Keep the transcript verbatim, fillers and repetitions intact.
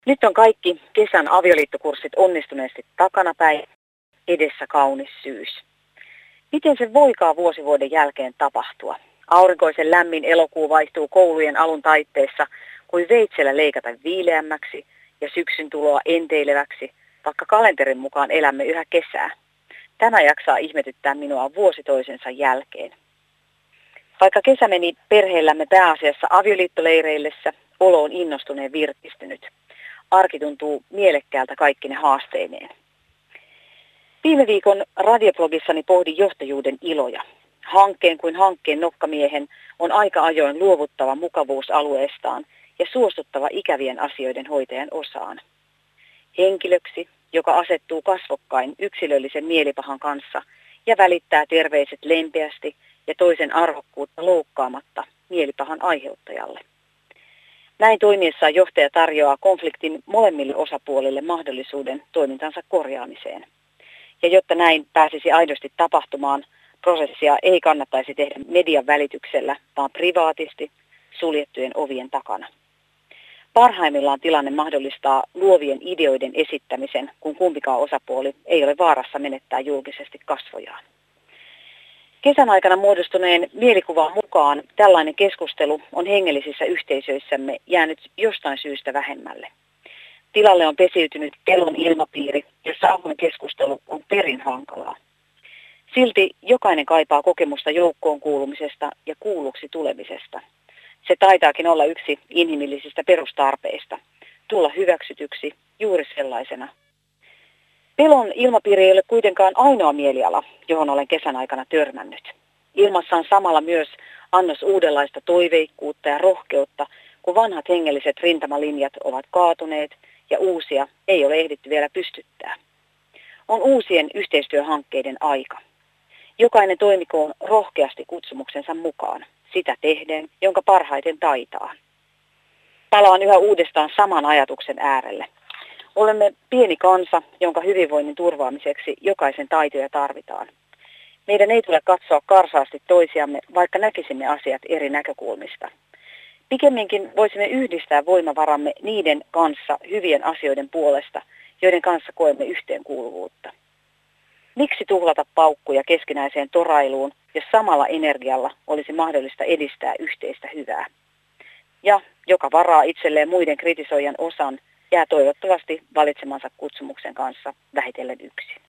Nyt on kaikki kesän avioliittokurssit onnistuneesti takanapäin, edessä kaunis syys. Miten se voikaan vuosi vuoden jälkeen tapahtua? Aurinkoisen lämmin elokuu vaihtuu koulujen alun taitteessa kuin veitsellä leikata viileämmäksi ja syksyn tuloa enteileväksi, vaikka kalenterin mukaan elämme yhä kesää. Tämä jaksaa ihmetyttää minua vuosi toisensa jälkeen. Vaikka kesä meni perheellämme pääasiassa avioliittoleireillessä, olo on innostuneen virkistynyt. Arki tuntuu mielekkäältä kaikkine haasteineen. Viime viikon radioblogissani pohdin johtajuuden iloja. Hankkeen kuin hankkeen nokkamiehen on aika ajoin luovuttava mukavuusalueestaan ja suostuttava ikävien asioiden hoitajan osaan. Henkilöksi, joka asettuu kasvokkain yksilöllisen mielipahan kanssa ja välittää terveiset lempeästi ja toisen arvokkuutta loukkaamatta mielipahan aiheuttajalle. Näin toimiessaan johtaja tarjoaa konfliktin molemmille osapuolille mahdollisuuden toimintansa korjaamiseen. Ja jotta näin pääsisi aidosti tapahtumaan, prosessia ei kannattaisi tehdä median välityksellä, vaan privaatisti suljettujen ovien takana. Parhaimmillaan tilanne mahdollistaa luovien ideoiden esittämisen, kun kumpikaan osapuoli ei ole vaarassa menettää julkisesti kasvojaan. Kesän aikana muodostuneen mielikuvan mukaan tällainen keskustelu on hengellisissä yhteisöissämme jäänyt jostain syystä vähemmälle. Tilalle on pesiytynyt pelon ilmapiiri, jossa avoin keskustelu on perin hankalaa. Silti jokainen kaipaa kokemusta joukkoon kuulumisesta ja kuulluksi tulemisesta. Se taitaakin olla yksi inhimillisistä perustarpeista, tulla hyväksytyksi juuri sellaisena. Pelon ilmapiiri ei ole kuitenkaan ainoa mieliala, johon olen kesän aikana törmännyt. Ilmassa on samalla myös annos uudenlaista toiveikkuutta ja rohkeutta, kun vanhat hengelliset rintamalinjat ovat kaatuneet ja uusia ei ole ehditty vielä pystyttää. On uusien yhteistyöhankkeiden aika. Jokainen toimikoon rohkeasti kutsumuksensa mukaan, sitä tehden, jonka parhaiten taitaa. Palaan yhä uudestaan saman ajatuksen äärelle. Olemme pieni kansa, jonka hyvinvoinnin turvaamiseksi jokaisen taitoja tarvitaan. Meidän ei tule katsoa karsaasti toisiamme, vaikka näkisimme asiat eri näkökulmista. Pikemminkin voisimme yhdistää voimavaramme niiden kanssa hyvien asioiden puolesta, joiden kanssa koemme yhteenkuuluvuutta. Miksi tuhlata paukkuja keskinäiseen torailuun, jos samalla energialla olisi mahdollista edistää yhteistä hyvää? Ja joka varaa itselleen muiden kritisoijan osan, jää toivottavasti valitsemansa kutsumuksen kanssa vähitellen yksin.